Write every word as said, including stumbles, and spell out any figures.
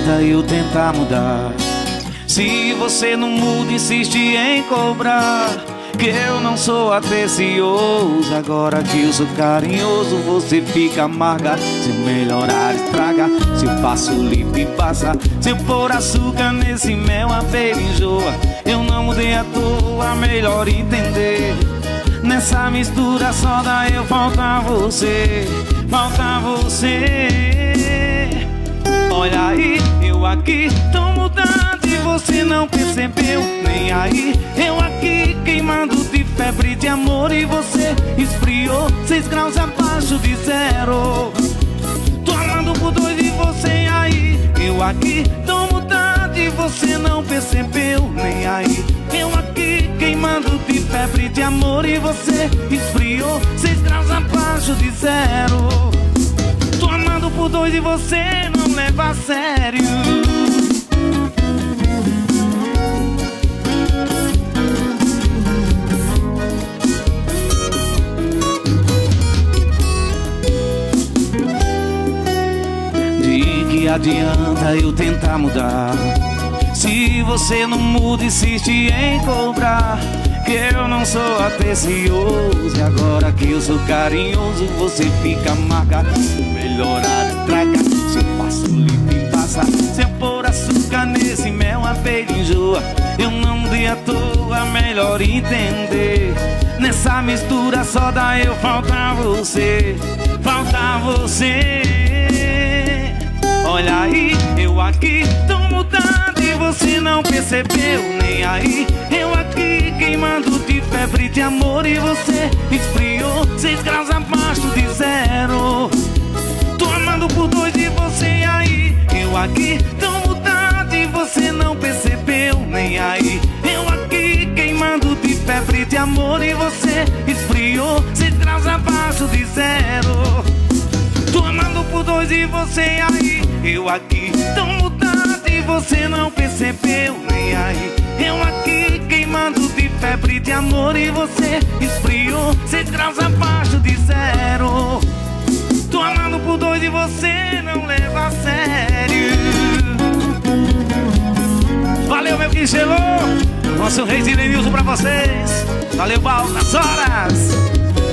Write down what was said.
adianta eu tentar mudar se você não muda, insiste em cobrar que eu não sou atencioso. Agora que eu sou carinhoso, você fica amarga. Se eu melhorar, estraga. Se eu passo limpo e passa. Se eu pôr açúcar nesse mel, a abelha enjoa. Eu não mudei à toa, melhor entender. Nessa mistura só dá eu, falta você. Falta você. Olha aí, eu aqui tô mudando e você não percebeu. Nem aí, eu aqui queimando de febre de amor e você esfriou seis graus abaixo de zero. Tô amando por dois e você aí. Eu aqui tô mudando e você não percebeu. Nem aí, eu aqui queimando de febre de amor e você esfriou seis graus abaixo de zero. Tô amando por dois e você não leva a sério. De que adianta eu tentar mudar se você não muda, insiste em cobrar que eu não sou atencioso. E agora que eu sou carinhoso, você fica amarga. Melhorar, traga. Se eu passo limpo e passa. Se eu pôr açúcar nesse mel, a abelha enjoa. Eu não dei à toa, melhor entender. Nessa mistura só dá eu, falta você. Falta você. Olha aí, eu aqui tô mudando e você não percebeu. Nem aí, eu aqui queimando de febre de amor e você esfriou seis graus abaixo de zero. Tô amando por dois e você aí. Eu aqui tô mudando e você não percebeu. Nem aí, eu aqui queimando de febre de amor e você esfriou seis graus abaixo de zero. Tô amando por dois e você aí. Eu aqui tô mudando e você não percebeu. Nem aí, eu aqui queimando de febre de amor e você esfriou seis graus abaixo de zero. Tô amando por dois e você não leva a sério. Valeu, meu quingelô. Nosso rei de Denilson pra vocês. Valeu, Baltas Horas.